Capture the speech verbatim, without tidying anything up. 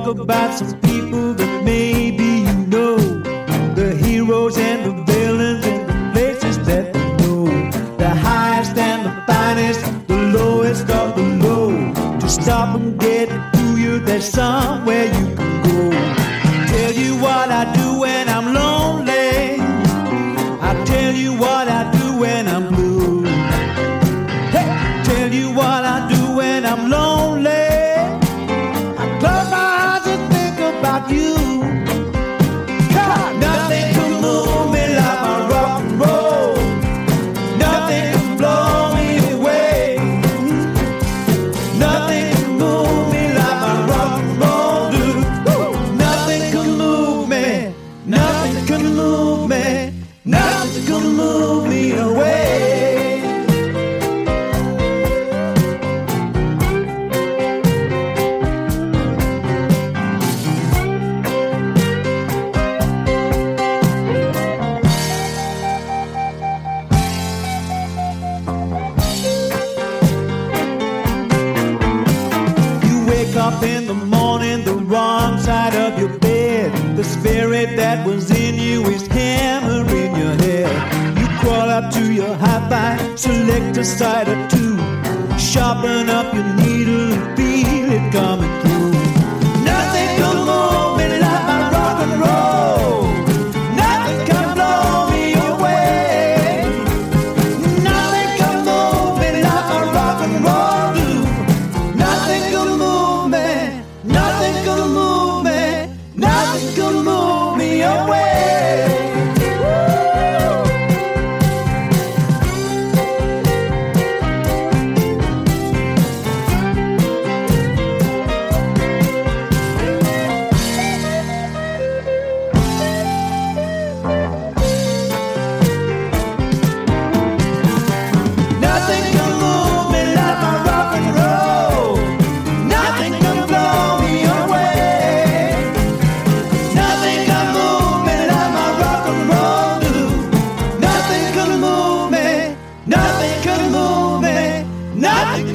about some people that maybe you know, the heroes and the villains and the places that we know, the highest and the finest, the lowest of the low. To stop and get to you, there's somewhere you can go. Tell you what I do when I'm lonely, I tell you what I do when I'm blue. Hey, tell you what I do when I'm lonely, I close my eyes and think about you. God, nothing can move me like my rock and roll, nothing can blow me away, nothing can move me like my rock and roll do. Nothing can move me, nothing can move me, nothing can move me away. Up in the morning, the wrong side of your bed, the spirit that was in you is hammering your head. You crawl up to your hi-fi, select a side or two, sharpen up your needle and feel it coming through. Nothing can move me like my rock and roll, nothing can blow me away, nothing can move me like my rock and roll do. Nothing can move me, nothing can move me, nothing can move me away. Nothing can move me like my rock and roll, nothing can blow me away, nothing can move me like my rock and roll do. Nothing can move me, nothing can move me, nothing